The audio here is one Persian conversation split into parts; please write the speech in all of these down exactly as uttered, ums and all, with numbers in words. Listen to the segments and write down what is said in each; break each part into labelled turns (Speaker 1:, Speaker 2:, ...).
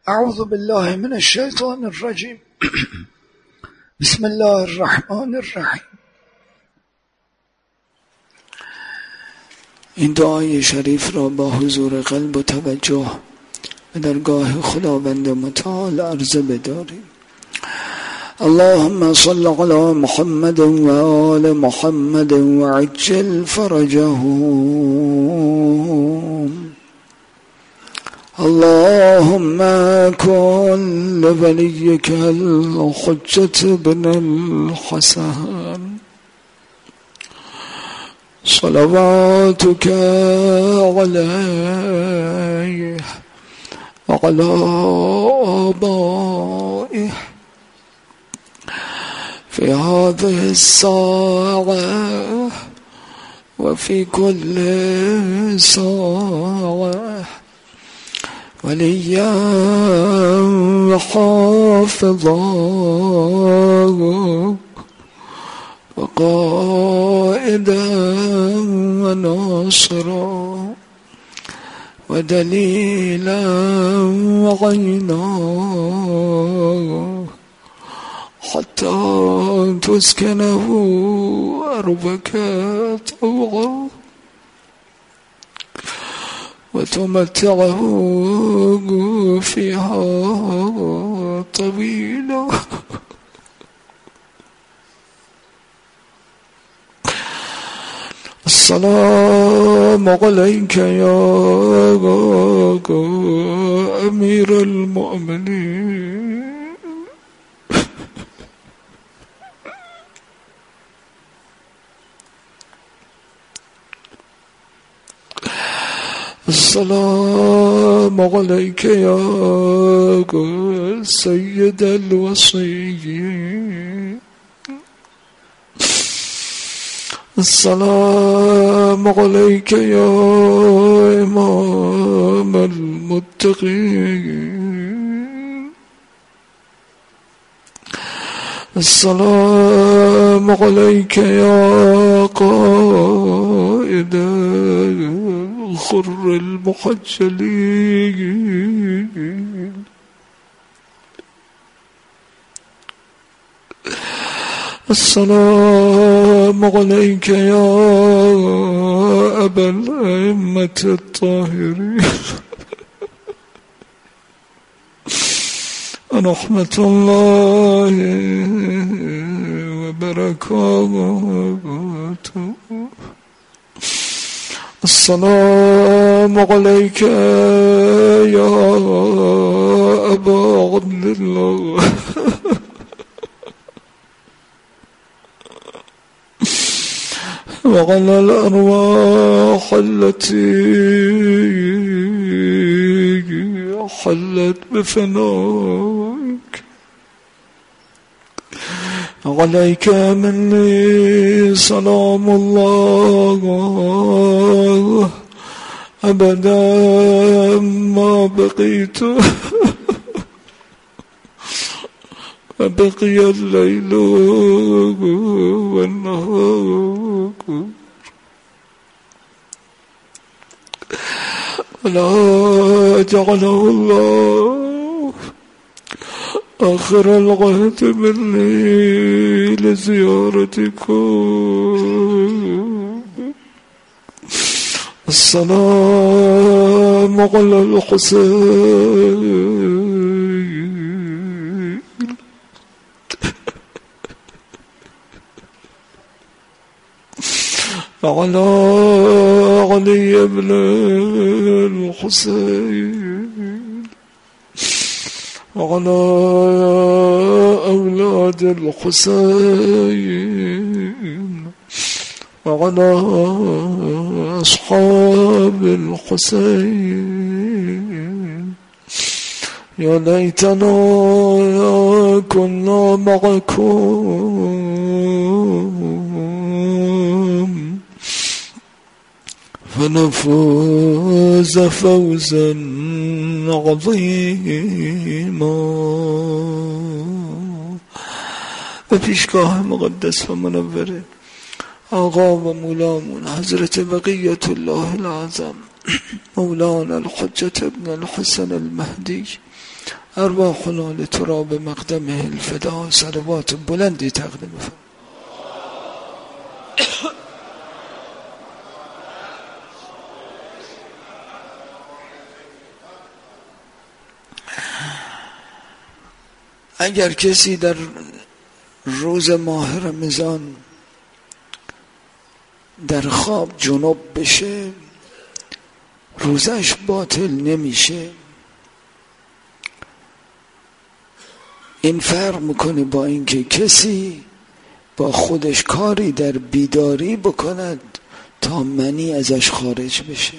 Speaker 1: أعوذ بالله من الشيطان الرجيم. بسم الله الرحمن الرحیم. این دعای شریف را با حضور قلب و توجه به درگاه خداوند متعال عرضه بداریم. اللهم صل على محمد و آل محمد و عجل فرجهم. اللهم كن لوليك الحجة بن الحسن صلواتك عليه وعلى آبائه في هذه الساعة وفي كل ساعة وليا وحافظا وقائدا وناصرا ودليلا وعينا حتى تسكنه أرضك طوعا وتمتعه فيها طويلا. السلام عليك يا أمير المؤمنين. السلام عليك يا سيد الوصيين. السلام عليك يا إمام المتقين. السلام عليك يا قائد الخر المحجلين. السلام عليك يا أبا الأئمة الطاهرين ورحمة الله وبركاته. السلام عليك يا أبا عبد الله وعلى الأرواح التي حلت بفنائك. عليك مني سلام الله أبدا ما بقيت وبقي الليل والنهار ولا جعله الله آخر العهد مني لزيارتكم. السلام على الحسين وعلى علي بن الحسين وعلى أولاد الحسين وعلى أصحاب الحسين. يا ليتنا كنا معكم فنفوز فوزا عظيما. و پیشگاه مقدس و منور آقا و مولامون حضرت بقیت الله العظم مولانا الحجة ابن الحسن المهدی ارواحنا لتراب مقدمه الفدا صلوات بلندی تقدیم فرمایید. اگر کسی در روز ماه رمضان در خواب جنب بشه روزش باطل نمیشه. این فرق میکنه با اینکه کسی با خودش کاری در بیداری بکند تا منی ازش خارج بشه،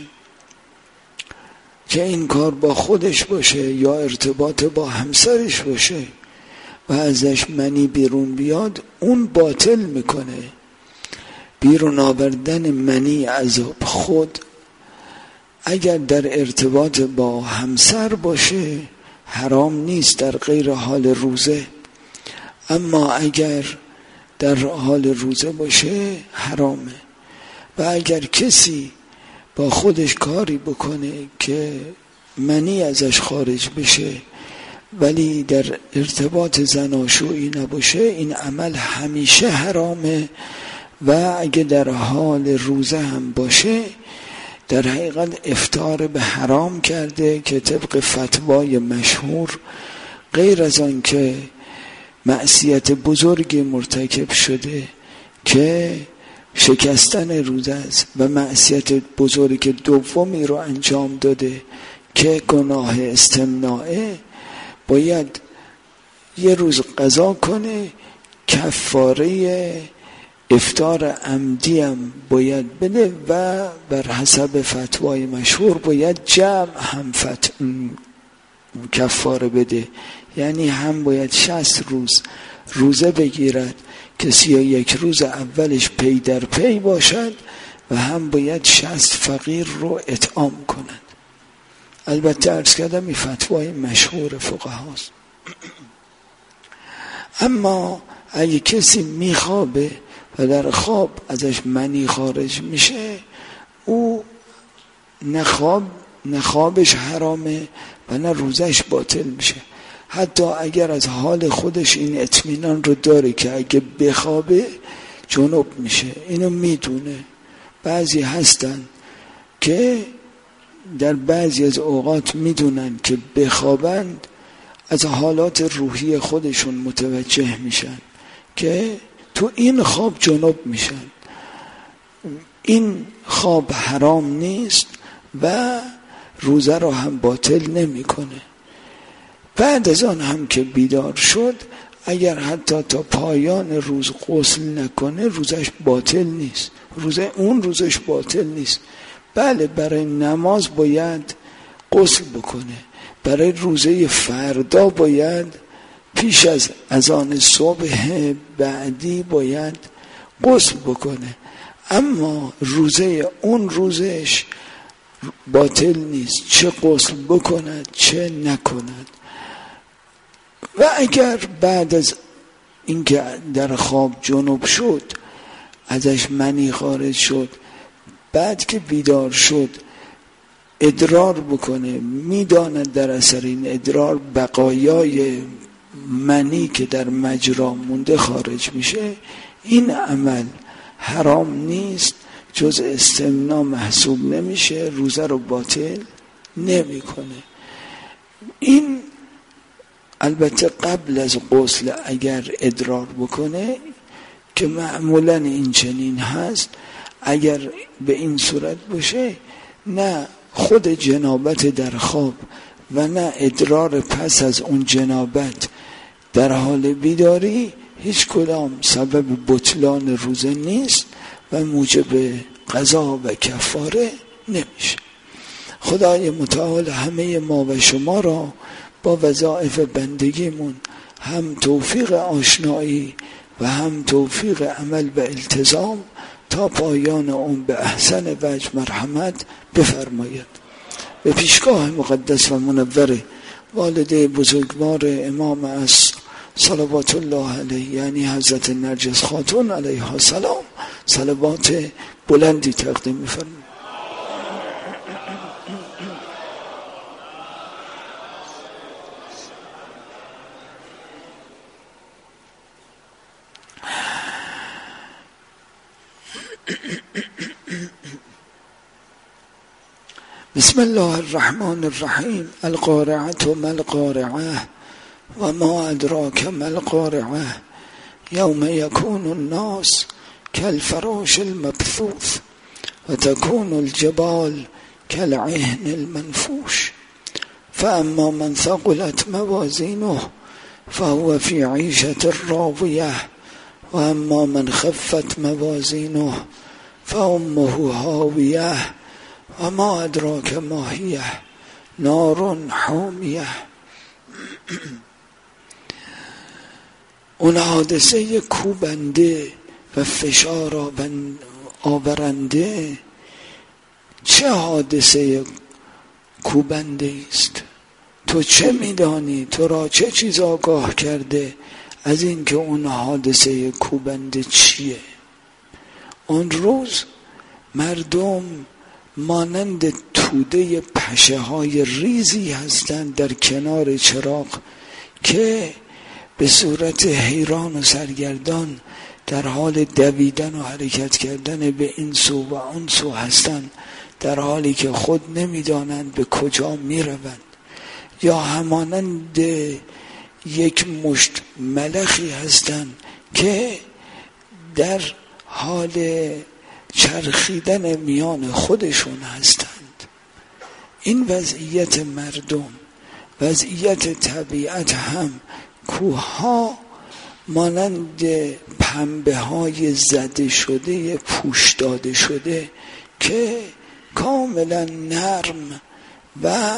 Speaker 1: که این کار با خودش باشه یا ارتباط با همسرش باشه و ازش منی بیرون بیاد، اون باطل میکنه. بیرون آوردن منی از خود اگر در ارتباط با همسر باشه حرام نیست در غیر حال روزه، اما اگر در حال روزه باشه حرامه. و اگر کسی با خودش کاری بکنه که منی ازش خارج بشه ولی در ارتباط زناشویی نباشه، این عمل همیشه حرامه. و اگه در حال روزه هم باشه در حقیقت افطار به حرام کرده، که طبق فتوای مشهور غیر از آن که معصیت بزرگی مرتکب شده که شکستن روزه است و معصیت بزرگ دومی رو انجام داده که گناه استمناعه، باید یه روز قضا کنه، کفاره افطار عمدی هم باید بده و بر حسب فتوای مشهور باید جمع هم فت... کفاره بده. یعنی هم باید شصت روز روزه بگیرد که سی و یک روز اولش پی در پی باشد و هم باید شصت فقیر رو اطعام کند. البته عرض کردم این فتوای مشهور فقهاست. اما اگه کسی میخوابه و در خواب ازش منی خارج میشه، او نخواب نخوابش حرامه و نه روزش باطل میشه. حتی اگر از حال خودش این اطمینان رو داره که اگه بخوابه جنب میشه، اینو میدونه. بعضی هستن که در بعضی از اوقات میدونن که بخوابند از حالات روحی خودشون متوجه میشن که تو این خواب جنب میشن. این خواب حرام نیست و روزه رو هم باطل نمیکنه. بعد از آن هم که بیدار شد اگر حتی تا پایان روز غسل نکنه روزش باطل نیست، روزه اون روزش باطل نیست. بله برای نماز باید غسل بکنه، برای روزه فردا باید پیش از اذان صبح بعدی باید غسل بکنه، اما روزه اون روزش باطل نیست، چه غسل بکند چه نکند. و اگر بعد از اینکه در خواب جنب شد ازش منی خارج شد، بعد که بیدار شد ادرار بکنه، میداند در اثر این ادرار بقایای منی که در مجرا مونده خارج میشه، این عمل حرام نیست، جز استمنا محسوب نمیشه، روزه رو باطل نمیکنه. این البته قبل از غسل اگر ادرار بکنه که معمولا این چنین هست، اگر به این صورت باشه نه خود جنابت در خواب و نه ادرار پس از اون جنابت در حال بیداری هیچ کدام سبب بطلان روزه نیست و موجب قضا و کفاره نمیشه. خدای متعال همه ما و شما را با وظایف بندگیمون هم توفیق آشنایی و هم توفیق عمل و التزام تا پایان اون به احسن وجه مرحمت بفرماید. به پیشگاه مقدس و منور والده بزرگوار امام عصر صلوات الله علیه، یعنی حضرت نرجس خاتون علیها السلام، صلوات بلندی تقدیم می‌فرمایید. بسم الله الرحمن الرحیم. القارعة ما القارعة وما ادراک ما القارعة یوم یکون الناس کالفراش المبثوث وتكون الجبال كالعهن المنفوش فأما من ثقلت موازينه فهو في عيشة راضية وأما من خفت موازينه فأمه هاوية وما أدراك ما هي نار حامية. اون حادثه کوبنده و فشار آورنده چه حادثه کوبنده است؟ تو چه میدانی؟ تو را چه چیز آگاه کرده از این که اون حادثه کوبنده چیه؟ اون روز مردم مانند توده پشه های ریزی هستند در کنار چراغ که به صورت حیران و سرگردان در حال دویدن و حرکت کردن به این سو و آن سو هستند، در حالی که خود نمیدانند به کجا میروند. یا همانند یک مشت ملخی هستند که در حال چرخیدن میان خودشون هستند. این وضعیت مردم، وضعیت طبیعت هم کوهها مانند پنبه های زده شده، پوش داده شده که کاملا نرم و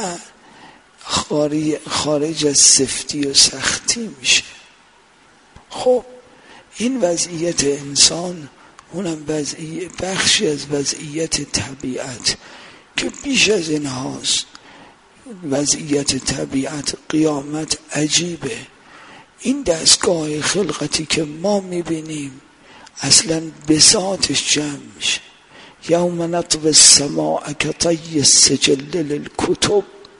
Speaker 1: خارج از سفتی و سختی میشه. خب این وضعیت انسان، اونم وضعیت بخشی از وضعیت طبیعت که بیش از این هاست. وضعیت طبیعت، قیامت عجیبه. این دستگاه خلقتی که ما میبینیم اصلا بساطش جمع میشه. یوم نطوی السماء کطی السجل للکتب.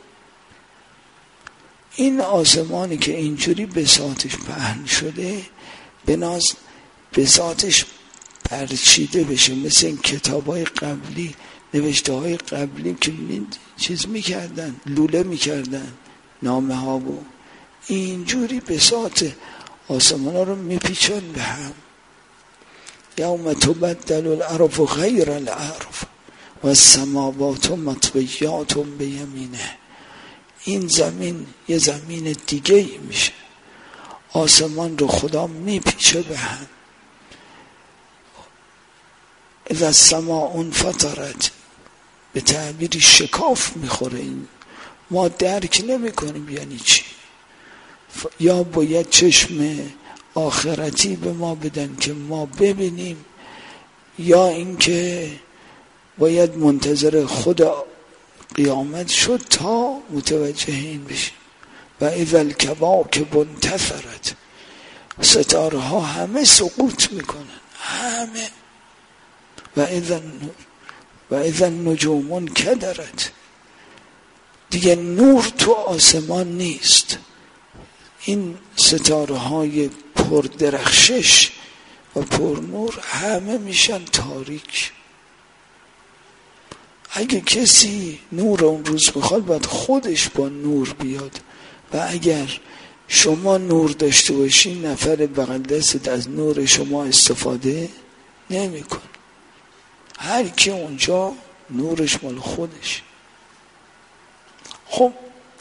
Speaker 1: این آسمانی که اینجوری بساطش پهن شده بناز بساطش برچیده بشه، مثل این کتاب های قبلی، نوشته های قبلی که چیز میکردن، لوله میکردن نامه ها بود، اینجوری بساط آسمان ها رو میپیچن به هم. یوم تبدل الارض غیر الارض و السماوات مطویات بیمینه. این زمین یه زمین دیگه ای میشه، آسمان رو خدا میپیچه به هم. اذا السماء انفطرت، به تعبیری شکاف میخوره. این ما درک نمی کنیم یعنی چی. یا باید چشم آخرتی به ما بدن که ما ببینیم، یا اینکه باید منتظر خود قیامت شد تا متوجه این بشیم. و اذا الکواکب انتثرت، ستاره ها همه سقوط میکنن، همه. و اذا و اذا النجوم انکدرت، دیگه نور تو آسمان نیست. این ستاره های پردرخشش و پر نور همه میشن تاریک. اگه کسی نور اون روز بخواد باید خودش با نور بیاد، و اگر شما نور داشته باشی نفر بغل دستت از نور شما استفاده نمی‌کنه. هر کی اونجا نورش مال خودش. خب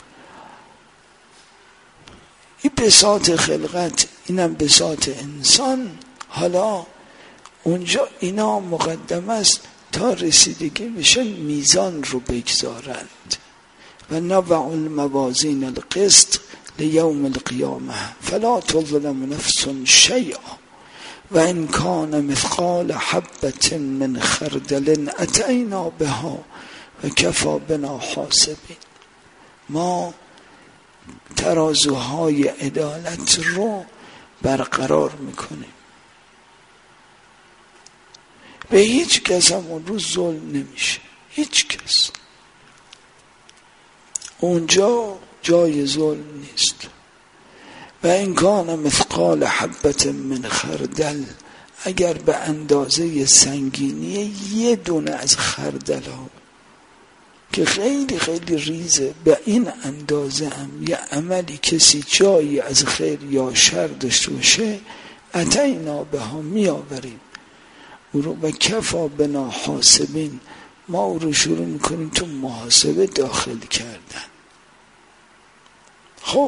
Speaker 1: این بساط خلقت، اینم بساط انسان. حالا اونجا اینا مقدم است تا رسیدگی بشن میزان رو بگذارند. و نضع الموازین القسط لیوم القیامه فلا تظلم نفس شیئا و ان کان مثقال حبة من خردل اتینا بها و کفی بنا حاسبین. ما ترازوهای عدالت رو برقرار میکنیم. به هیچ کس هم اون روز ظلم نمیشه، هیچ کس. اونجا جای ظلم نیست. و این کان مثقال حبة من خردل، اگر به اندازه سنگینی یه دونه از خردل ها که خیلی خیلی ریزه، به این اندازه هم یه عملی کسی جایی از خیر یا شر داشته باشه اتینا به ها می آوریم او رو و کفا بنا حاسبین، ما او رو شروع میکنیم تو محاسبه داخل کردن. خب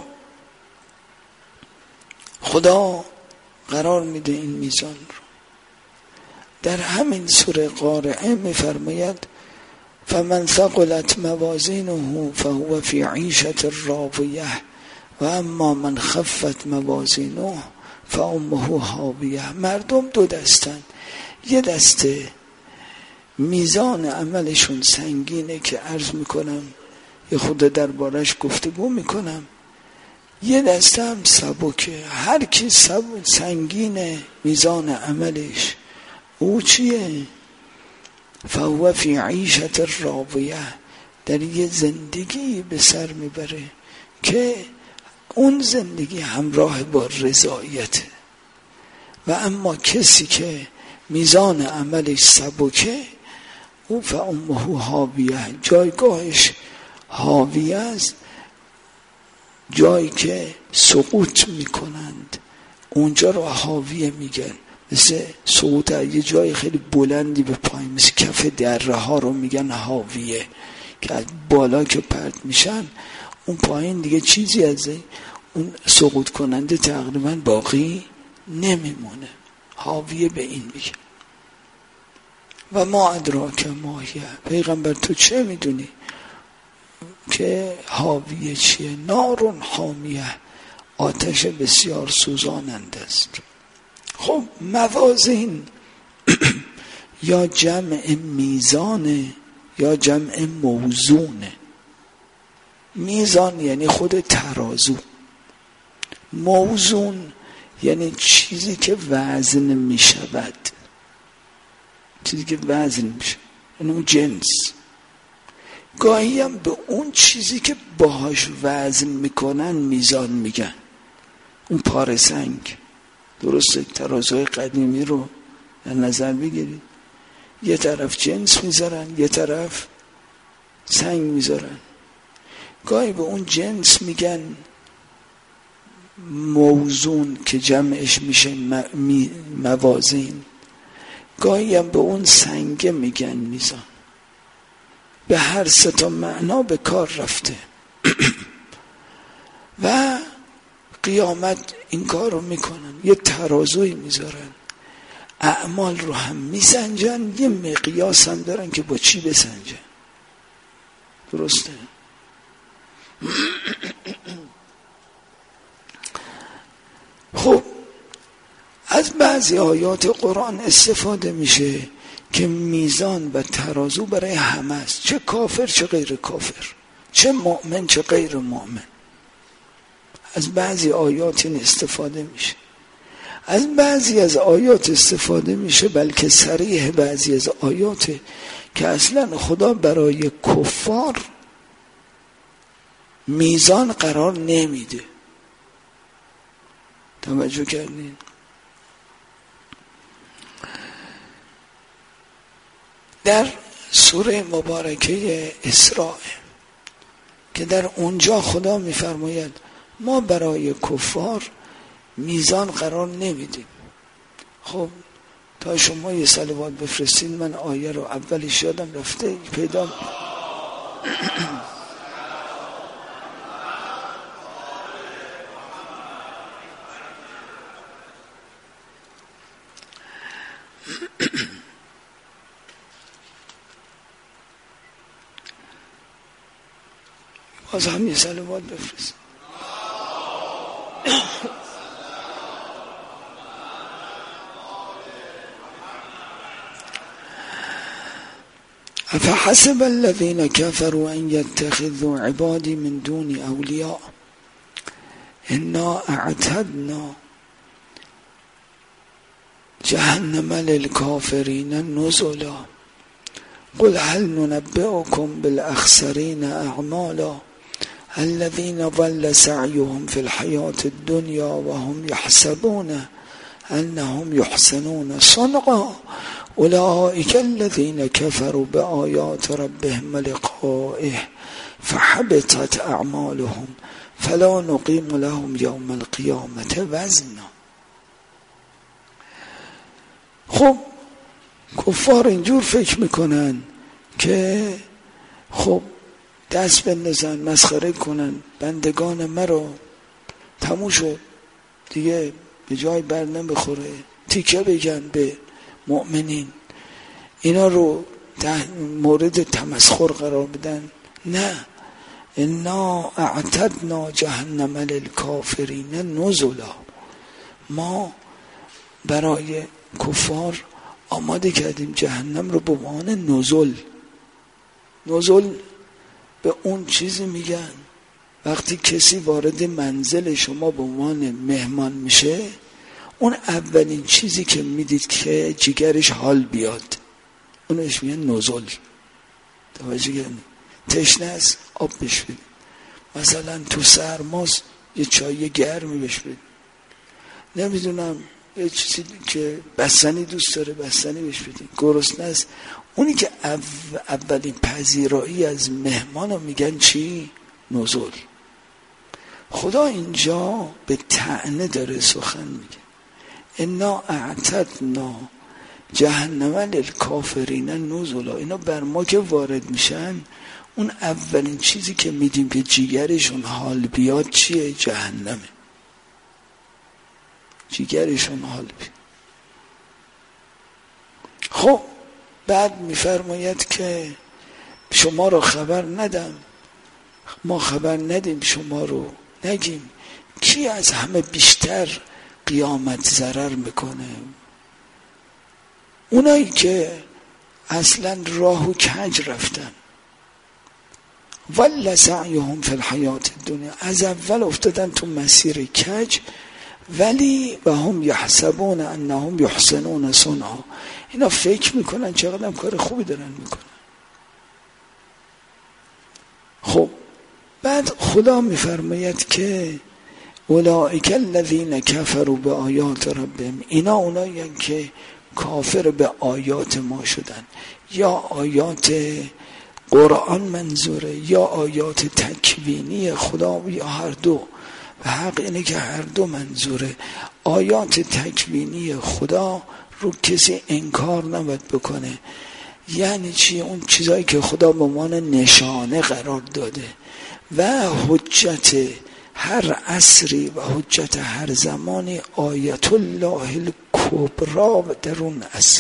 Speaker 1: خدا قرار میده این میزان رو. در همین سوره قارعه میفرماید فمن ثقلت موازینه فهو فی عیشة راضیه و اما من خفت موازینه فامه هاویه. مردم دو دستن، یه دسته میزان عملشون سنگینه که عرض میکنم یه خود دربارش گفتگو میکنم، یه دسته هم سبکه. هر کی سب... سنگینه میزان عملش او چیه؟ فهو فی عیشة راضیه، در یه زندگی به سر میبره که اون زندگی همراه با رضایته. و اما کسی که میزان عملش سبکه او فامه هاویه، جایگاهش هاویه است، جایی که سقوط میکنند اونجا رو هاویه میگن. مثل سقوط یه جای خیلی بلندی به پایین، مثل کف دره ها رو میگن هاویه که از بالا که پرت میشن اون پایین دیگه چیزی از اون سقوط کننده تقریبا باقی نمیمونه. هاویه به این میگه. و ما ادراک ماهیه، پیغمبر تو چه میدونی که هاویه چیه؟ نارون حامیه، آتش بسیار سوزاننده است. خب موازین یا جمع میزانه یا جمع موزونه. میزان یعنی خود ترازو، موزون یعنی چیزی که وزن می شود، چیزی که وزن میشه، یعنی اون جنس. گاهی هم به اون چیزی که باهاش وزن میکنن میزان میگن. اون پاره سنگ، درسته؟ ترازوی قدیمی رو در نظر بگیرید، یه طرف جنس میذارن یه طرف سنگ میذارن. گاهی به اون جنس میگن موزون که جمعش میشه موازین، گاهی هم به اون سنگ میگن میزان. به هر سه تا معنا به کار رفته. و قیامت این کار رو میکنن، یه ترازوی میذارن، اعمال رو هم میسنجن، یه مقیاس هم دارن که با چی بسنجن. درسته؟ خب از بعضی آیات قرآن استفاده میشه که میزان و ترازو برای همه است، چه کافر چه غیر کافر، چه مؤمن چه غیر مؤمن. از بعضی آیات این استفاده میشه. از بعضی از آیات استفاده میشه، بلکه صریح بعضی از آیات که اصلا خدا برای کفار میزان قرار نمیده. توجه کردین؟ در سوره مبارکه اسراء که در اونجا خدا میفرماید ما برای کفار میزان قرار نمیدیم. خب تا شما یه صلوات بفرستین من آیه رو اولش یادم رفته پیدا باز هم یه صلوات بفرست. افحسب الذين كفروا ان يتخذوا عبادي من دون اولياء انا اعتدنا جهنم للكافرين نزلا قل هل ننبئكم بالاخسرين اعمالا الذين ضل سعيهم في الحياة الدنيا وهم يحسبون انهم یحسنون صنعا اولئک الذین کفروا بآیات ربهم لقائه فحبطت اعمالهم فلا نقیم لهم یوم القیامة وزنا. خب کفار اینجور فکر میکنن که خب دست بندازن مسخره کنن بندگان مرا، تموم شد دیگه، به جای بر نمیخوره، تیکه بگن به مؤمنین، اینا رو مورد تمسخر قرار بدن. نه، انا اعتدنا جهنم للکافرین نزلا، ما برای کفار آماده کردیم جهنم رو به عنوان نزل. نزل به اون چیزی میگن وقتی کسی وارد منزل شما به عنوان مهمان میشه، اون اولین چیزی که میدید که جگرش حال بیاد اونش میگن نزل. توجه کنید، تشنه است آب بهش بدید، مثلا تو سرماست یه چای گرمی بهش بدید، نمیدونم یه چیزی که بستنی دوست داره بستنی بهش بدید، گرسنه است. اونی که اولین پذیرایی از مهمان رو میگن چی؟ نزل. خدا اینجا به طعنه داره سخن میگه، انا اعتدنا جهنم للکافرین نزلا. اینا بر ما که وارد میشن اون اولین چیزی که میدیم که جیگرشون حال بیاد چیه؟ جهنمه. جیگرشون حال بیاد. خب بعد میفرماید که شما رو خبر ندم، ما خبر ندیم شما رو نگیم کی از همه بیشتر قیامت ضرر میکنه؟ اونایی که اصلا راه و کج رفتن، ولی سعیهم فی الحیات الدنیا، از اول افتادن تو مسیر کج، ولی و هم یحسبون انهم یحسنون صنعا، اینا فکر میکنن چقدر کار خوبی دارن میکنن. خب بعد خدا میفرماید که اولئک الذین کفروا بآیات ربهم، اینا اونایی که کافر به آیات ما شدن، یا آیات قرآن منظوره یا آیات تکوینی خدا، یا هر دو. و حق اینه که هر دو منظوره. آیات تکوینی خدا رو کسی انکار نباید بکنه. یعنی چی؟ اون چیزایی که خدا به عنوان نشانه قرار داده و حجت هر عصری و حجت هر زمانی، آیت الله الکبری در اون عصر،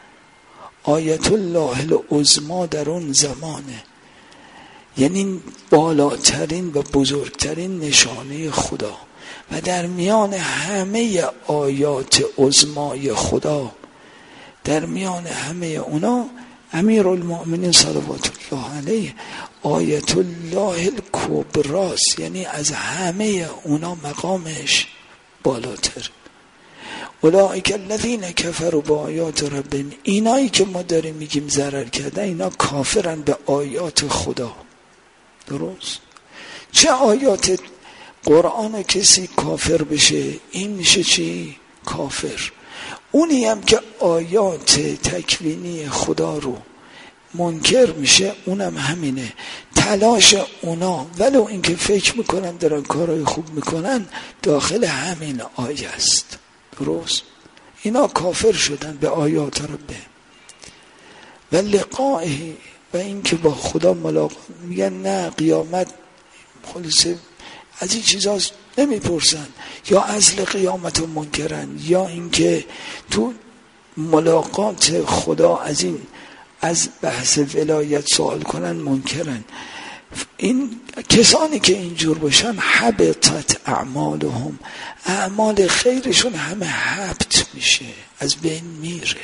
Speaker 1: آیت الله العظمی در اون زمانه، یعنی بالاترین و بزرگترین نشانه خدا. و در میان همه آیات عظمای خدا، در میان همه اونا امیر المؤمنین صلوات الله علیه آیت الله الکبری، یعنی از همه اونا مقامش بالاتر. اولئک الذین کفروا بآیات ربهم، اینایی که ما داریم میگیم ضرر کردن، اینا کافرن به آیات خدا. درست؟ چه آیات قرآن کسی کافر بشه این میشه چی؟ کافر. اونی هم که آیات تکوینی خدا رو منکر میشه اونم همینه. تلاش اونا ولو اینکه فکر میکنن دارن کارهای خوب میکنن داخل همین آیه است. درست؟ اینا کافر شدن به آیات ربه و لقائه، و این که با خدا ملاقات. میگن نه قیامت خلاصه از این چیزا نمیپرسن، یا اصل قیامت رو منکرن، یا اینکه تو ملاقات خدا از این از بحث ولایت سوال کنن منکرن. این کسانی که اینجور باشن حبطت اعمالهم، اعمال خیرشون همه حبط میشه، از بین میره.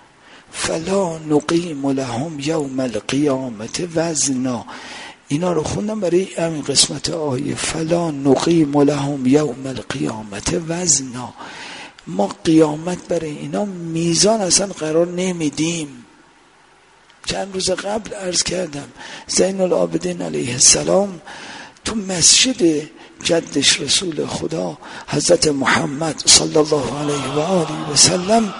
Speaker 1: فلا نقیم لهم یوم القیامت وزنا. اینا رو خوندم برای همین قسمت آیه، فلا نقیم لهم یوم القیامت وزنا. ما قیامت برای اینا میزان اصلا قرار نمیدیم. چند روز قبل عرض کردم زین العابدین علیه السلام تو مسجد جدش رسول خدا حضرت محمد صلی الله علیه و آله و سلم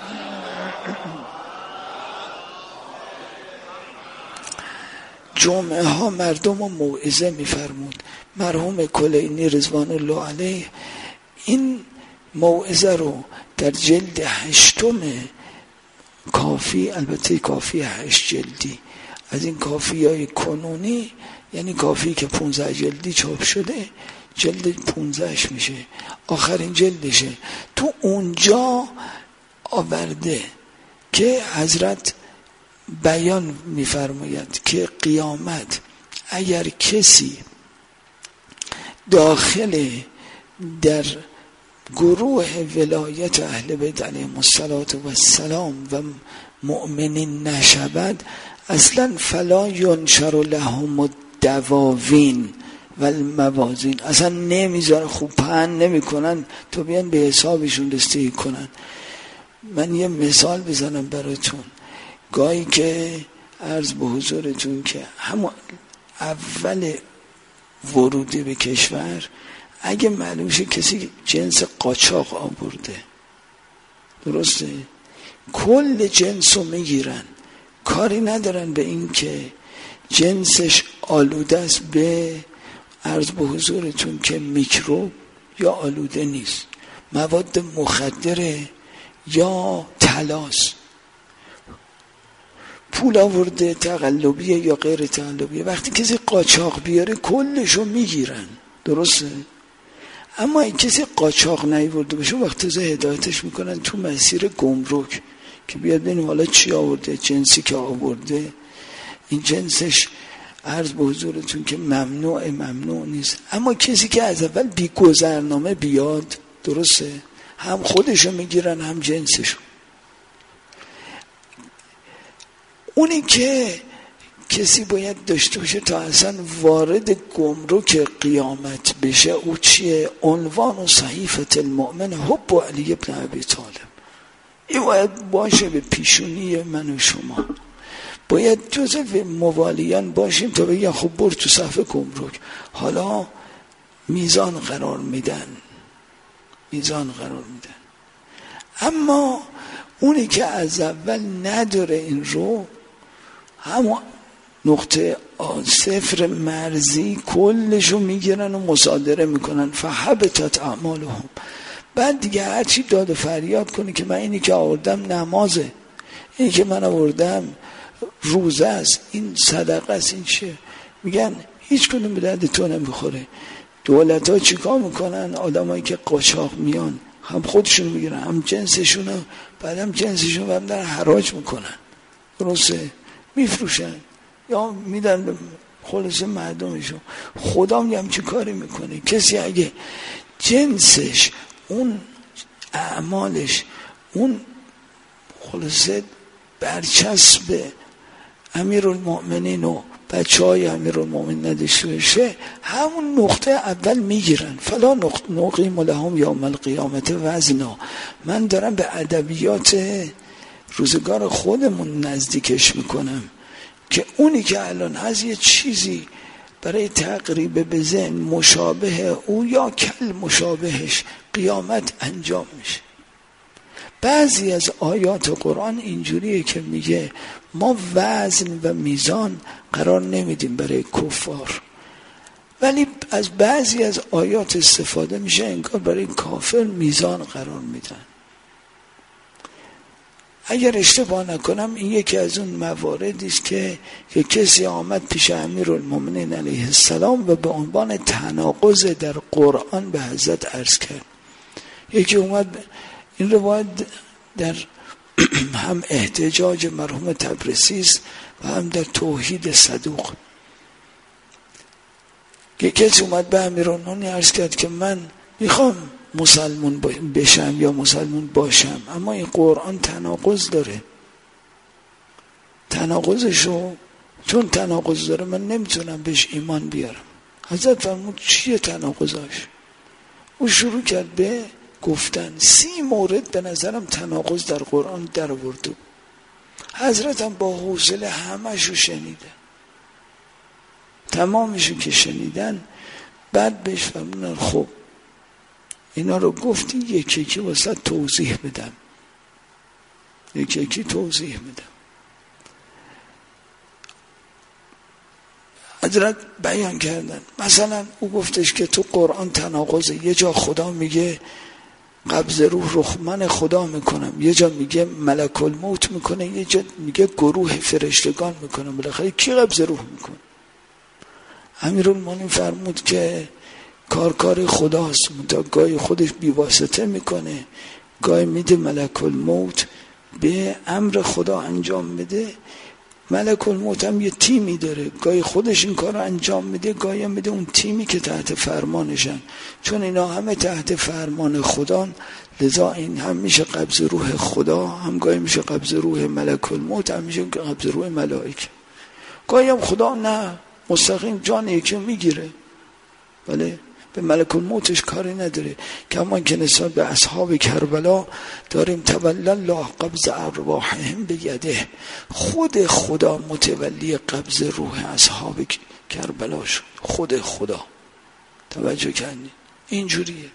Speaker 1: جمعه ها مردم رو موعظه میفرمود. مرحوم کلینی رضوان الله علیه این موعظه رو در جلد هشتم کافی، البته کافی هشت جلدی از این کافی های کنونی، یعنی کافی که پونزده جلدی چاپ شده، جلد پونزدهش میشه، آخرین جلدشه، تو اونجا آورده که حضرت بیان میفرماید که قیامت اگر کسی داخل در گروه ولایت اهل بیت علیهم السلام و مؤمنین نشود، اصلا فلا ینشر لهم الدواوین و الموازین، اصلا نمیذاره، خوب پهن نمی کنن تو بیان به حسابشون رسیدگی کنن. من یه مثال بزنم براتون. گاهی که عرض به حضورتون که همون اول ورودی به کشور اگه معلوم شه کسی جنس قاچاق آورده، درسته، کل جنس رو میگیرن، کاری ندارن به این که جنسش آلوده است به عرض به حضورتون که میکروب یا آلوده نیست، مواد مخدره یا طلاست، پول آورده تقلبیه یا غیر تقلبیه. وقتی کسی قاچاق بیاره کلشو میگیرن، درسته؟ اما این کسی قاچاق نیورده باشه وقتی تازه هدایتش میکنن تو مسیر گمرک که بیاد ببینیم حالا چی آورده، جنسی که آورده این جنسش عرض به حضورتون که ممنوع ممنوع نیست. اما کسی که از اول بی گذرنامه بیاد، درسته، هم خودشو میگیرن هم جنسشو. اونی که کسی باید داشته باشه تا اصلا وارد گمرک قیامت بشه، او چیه؟ عنوان و صحیفه المؤمن حب علی ابن ابی طالب. این باید باشه به پیشونی من و شما، باید جزو موالیان باشیم تا بگن خب برو تو صف گمرک. حالا میزان قرار میدن، میزان قرار میدن. اما اونی که از اول نداره این رو، همون نقطه صفر مرزی کلشو میگیرن و مصادره میکنن، فحبطت اعمالهم. بعد دیگه هرچی داد و فریاد کنی که من اینی که آوردم نمازه، اینی که من آوردم روزه است، این صدقه است، این چه، میگن هیچ کنون به درد تو نمیخوره. دولت ها چی کار میکنن؟ آدم هایی که قاچاق میان هم خودشون میگیرن هم جنسشون، بعد هم جنسشون هم در حراج میکنن، درسته، میفروشن یا میدن به خلاصه مردمشون. خدا میگم چی کاری میکنه؟ کسی اگه جنسش، اون اعمالش، اون خلاصه برچسب امیرالمؤمنین و بچه های امیرالمؤمنین نداشته باشه، همون نقطه اول میگیرن. فلا نقیم لهم یوم القیامت وزنا. من دارم به ادبیات روزگار خودمون نزدیکش میکنم که اونی که الان از یه چیزی برای تقریب به ذهن مشابه او یا کل مشابهش قیامت انجام میشه. بعضی از آیات قرآن اینجوریه که میگه ما وزن و میزان قرار نمیدیم برای کفار، ولی از بعضی از آیات استفاده میشه انگار برای کافر میزان قرار میدن. اگر اشتباه نکنم این یکی از اون مواردی است که یک کسی آمد پیش امیرالمؤمنین علیه السلام و به عنوان تناقض در قرآن به حضرت عرض کرد. یکی اومد، این روایت در هم احتجاج مرحوم تبرسی است و هم در توحید صدوق. یک کسی اومد به امیرالمؤمنین عرض کرد که من میخوام مسلمون بشم یا مسلمون باشم، اما این قرآن تناقض داره. تناقضشو چون تناقض داره من نمیتونم بهش ایمان بیارم. حضرت فرمود چیه تناقضاش؟ او شروع کرد به گفتن سی مورد به نظرم تناقض در قرآن در آورد. حضرت هم با حوصله همشو شنیدن، تمامشو که شنیدن بعد بهش فرمودن خب اینا رو گفتی یکی یکی واسه توضیح بدم، یکی یکی توضیح بدم. حضرت بیان کردن مثلا او گفتش که تو قرآن تناقضه، یه جا خدا میگه قبض روح رو من خدا میکنم، یه جا میگه ملک الموت میکنه، یه جا میگه گروه فرشتگان میکنه، بالاخره کی قبض روح میکنه؟ امیرالمومنین فرمود که کار کار خداست، منتها گاهی خودش بیواسطه میکنه، گاهی میده ملک الموت به امر خدا انجام بده. ملک الموت هم یه تیمی داره، گاهی خودش این کار رو انجام میده، گاهی هم میده اون تیمی که تحت فرمانشن، چون اینا همه تحت فرمان خدا، لذا این هم میشه قبض روح خدا، هم گاهی میشه قبض روح ملک الموت، هم میشه قبض روح ملائکه. گاهی هم خدا نه مستقیم جان یکی میگیره، ولی به ملک الموتش کاری نداره. کما که نسبت به اصحاب کربلا داریم تولی الله قبض ارواحهم بیده، خود خدا متولی قبض روح اصحاب کربلا شد، خود خدا. توجه کردی؟ اینجوریه.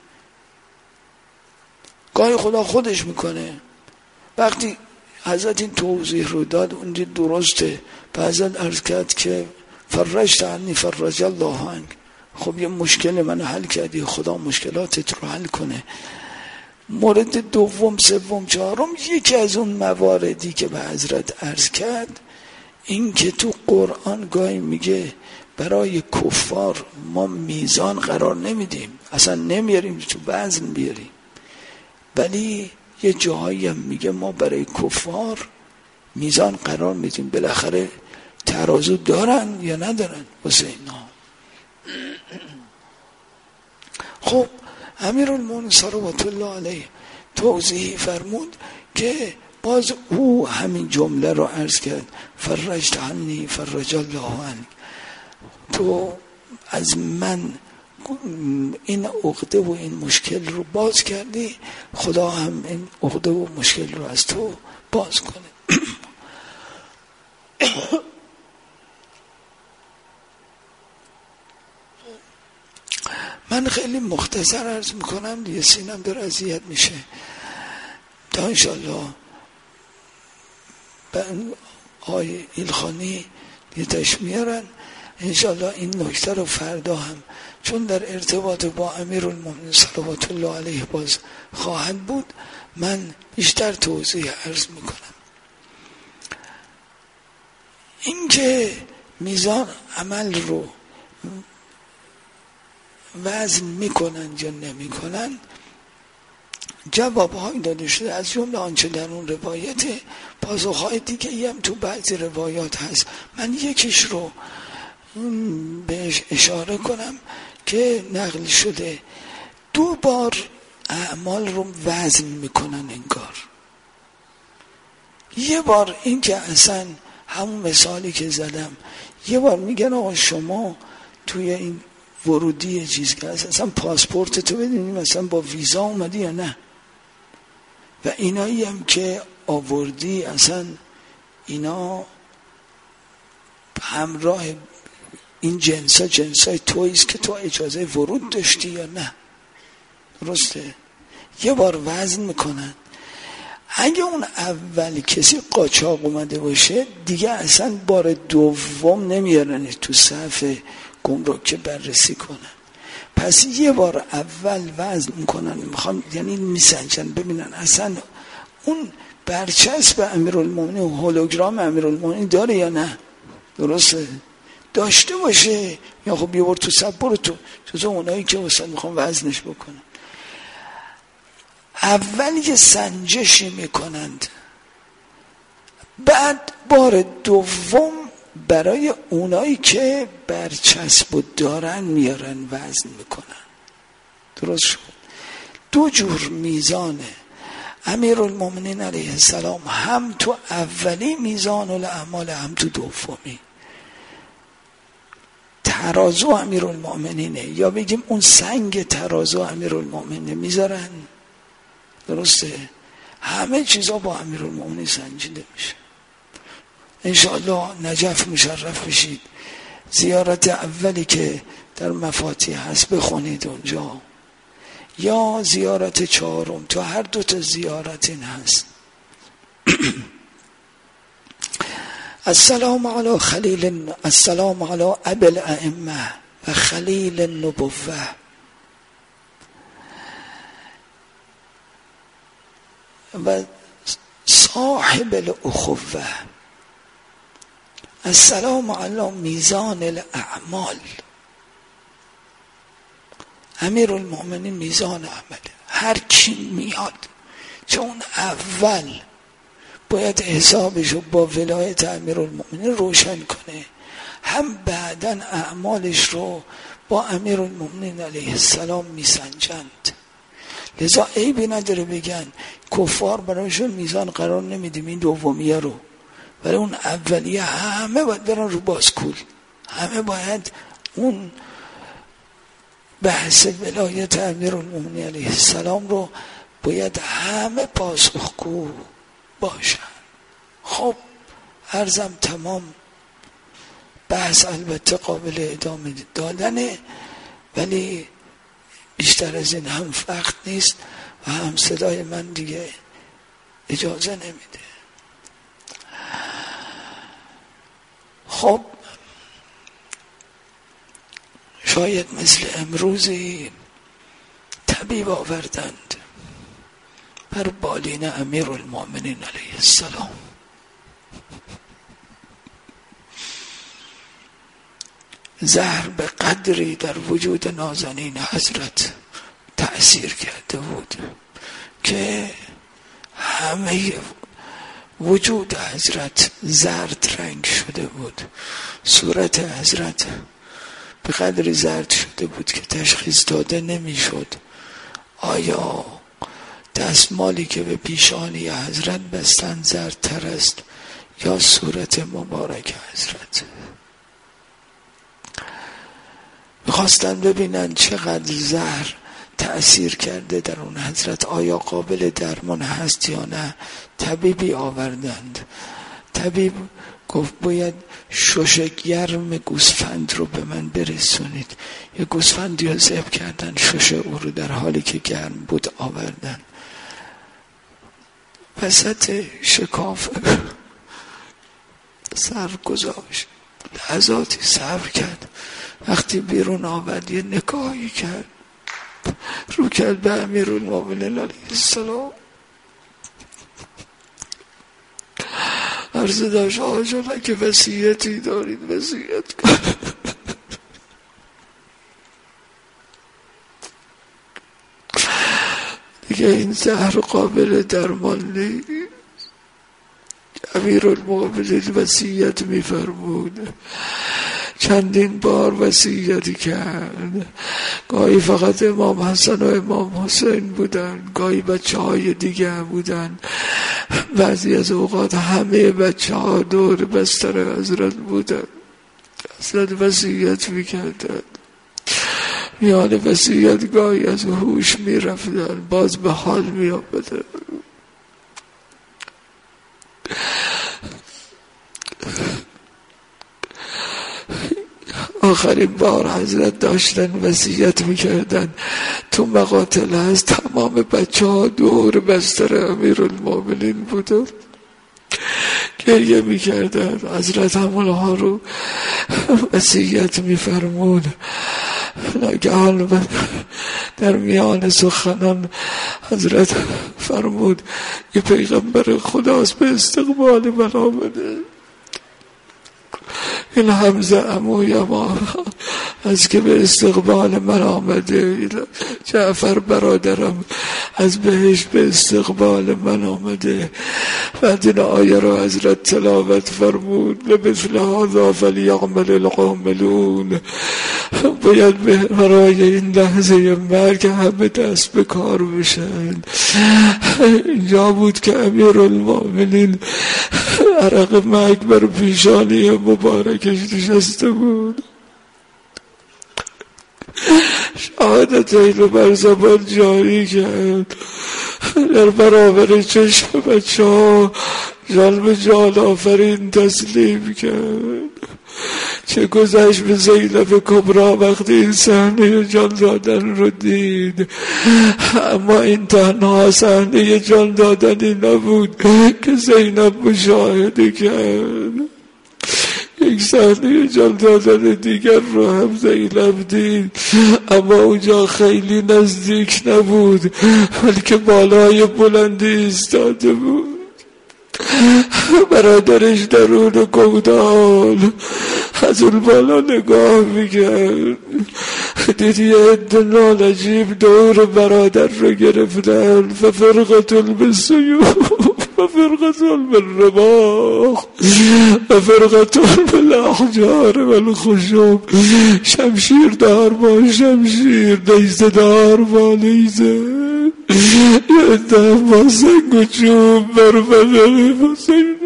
Speaker 1: گاهی خدا خودش میکنه. وقتی حضرت این توضیح رو داد اونجا درسته، بعضا عرض کرد که فرجت عنی فرج الله عنک، خب یه مشکل منو حل کردی، خدا مشکلاتت رو حل کنه. مورد دوم سوم چهارم یکی از اون مواردی که به حضرت عرض کرد این که تو قرآن گاهی میگه برای کفار ما میزان قرار نمیدیم، اصلا نمیاریم تو وزن بیاریم، ولی یه جاهایی هم میگه ما برای کفار میزان قرار میدیم. بالاخره ترازو دارن یا ندارن واسه اینا؟ خب امیرالمومنین صلوات الله علیه توضیح فرمود که باز او همین جمله رو عرض کرد، فرجت عنی فرج الله عنک، تو از من این عقده و این مشکل رو باز کردی، خدا هم این عقده و مشکل رو از تو باز کنه. من خیلی مختصر عرض میکنم دیگه، سینم داره اذیت میشه، تا انشالله به آقای ایلخانی یه تشمیرن انشالله این نکته رو فردا هم، چون در ارتباط با امیرالمومنین صلوات الله علیه باز خواهد بود، من بیشتر توضیح عرض میکنم. این که میزان عمل رو وزن میکنن یا نمیکنن، جوابهایی داده شده، از جمله آنچه در اون روایت، پاسخهای دیگه هم تو بعضی روایات هست. من یکیش رو بهش اشاره کنم که نقل شده، دو بار اعمال رو وزن میکنن انگار. یه بار این که اصلا همون مثالی که زدم، یه بار میگن آقا شما توی این ورودی چیز که اصلا پاسپورت تو بدونیم اصلا با ویزا اومدی یا نه، و اینایی هم که آوردی اصلا اینا همراه این جنسا جنسای تویست که تو اجازه ورود داشتی یا نه. درسته؟ یه بار وزن میکنن. اگه اون اول کسی قاچاق اومده باشه دیگه اصلا بار دوم نمیارن تو صف گمرک که بررسی کنن، پس یه بار اول وزن میکنن، میخوام یعنی میسنجن ببینن اصلا اون برچسب امیرالمومنین و هولوگرام امیرالمومنین داره یا نه. درسته؟ داشته باشه یا خب یه بار تو صف برو تو تو اونایی که اصلا میخوام وزنش بکنن. اول یه سنجشی میکنند، بعد بار دوم برای اونایی که برچسب دارن میارن وزن میکنن. درست شد؟ دو جور میزانه امیرالمومنین علیه السلام، هم تو اولی میزان الاعمال هم تو دومی. ترازو امیرالمومنینه، یا بگیم اون سنگ ترازو امیرالمومنینه میذارن. درسته؟ همه چیزا با امیرالمومنین سنجیده میشه. انشاءالله نجف مشرف بشید زیارت اولی که در مفاتیح هست بخونید اونجا، یا زیارت چهارم، تو هر دو تا زیارت این هست. السلام علی خلیل، السلام علی ابی الائمه و خلیل النبوه و صاحب الاخوه. السلام علی میزان الاعمال، امیر المؤمنین میزان عمله. هر کی میاد چون اول باید حسابشو با ولایت امیر المؤمنین روشن کنه، هم بعداً اعمالش رو با امیر المؤمنین علیه السلام میسنجند. لذا عیبی نداره بگن کفار برایشون میزان قرار نمیدیم این دومیه رو، ولی اون اولیه همه باید برن رو بازکول، همه باید اون بحث ولایت امیرالمومنین علیه السلام رو باید همه پاسخگو باشن. خب عرضم تمام. بحث البته قابل ادامه دادنه، ولی بیشتر از این هم وقت نیست و هم صدای من دیگه اجازه نمیده. خب شاید مثل امروزی طبیب آوردند بر بالین امیر المؤمنین علیه السلام، زهر به قدری در وجود نازنین حضرت تأثیر کرده بود که همه وجود حضرت زرد رنگ شده بود. صورت حضرت به قدری زرد شده بود که تشخیص داده نمیشد آیا دستمالی که به پیشانی حضرت بستن زردتر است یا صورت مبارک حضرت. میخواستن ببینن چقدر زهر تأثیر کرده در اون حضرت، آیا قابل درمان هست یا نه. طبیبی آوردند، طبیب گفت باید شش گرم گوسفند رو به من برسونید. یه گوسفندی رو ذبح کردن، شش او رو در حالی که گرم بود آوردن وسط شکاف، سر گذاشت، لحظاتی صبر کرد، وقتی بیرون آورد یه نگاهی کرد، رو کرد به امیرالمومنین علیه السلام، عرض داشت آجا که وصیتی دارید وصیت کن. دیگه این زهر قابل درمان نیست. امیرالمومنین وصیت میفرمود، چندین بار وصیتی کرد. گاهی فقط امام حسن و امام حسین بودن، گاهی بچه های دیگه هم بودن، بعضی از اوقات همه بچه ها دور بستر حضرت بودن. حضرت وصیت میکردن، میان وصیت گاهی از هوش میرفتن، باز به حال میآمدن. آخرین بار حضرت داشتن وصیت میکردن، تو مقاتل هست تمام بچه ها دور بستر امیرالمومنین بودن، گریه میکردن. حضرت همونها رو وصیت میفرمون. ناگهان در میان سخنان حضرت فرمود یه پیغمبر خداست به استقبال من آمده. این حمزه عموی ما از که به استقبال من آمده، جعفر برادرم از بهش به استقبال من آمده. بعد این آیه را حضرت تلاوت فرمود، لمثل هذا فلیعمل العاملون. باید برای این لحظه مرگ همه دست به کار بشن. اینجا بود که امیرالمومنین عرق مرگ بر پیشانی مبارکش نشسته بود، شهادت اینو بر زبان جاری کرد، در برابر چشم بچه ها جان به جان آفرین تسلیم کرد. چه گذشت به زینب کبرا وقتی این صحنه جان دادن رو دید. اما این تنها صحنه جان دادنی نبود که زینب مشاهده کرد. یک صحنه جان دادن دیگر رو هم زینب دید، اما اونجا خیلی نزدیک نبود بلکه بالای بلندی ایستاده بود. برادرش درون گودال از اون بالا نگاه میکرد، دید یه عده نالجیب دور برادر رو گرفتن. ففرقة بالسیوف وفرقة بالرماح وفرقة بالاحجار والخشب. شمشیر دار با شمشیر، نیزه دار با نیزه، یه عده با سنگ و چوب بر بدن حسین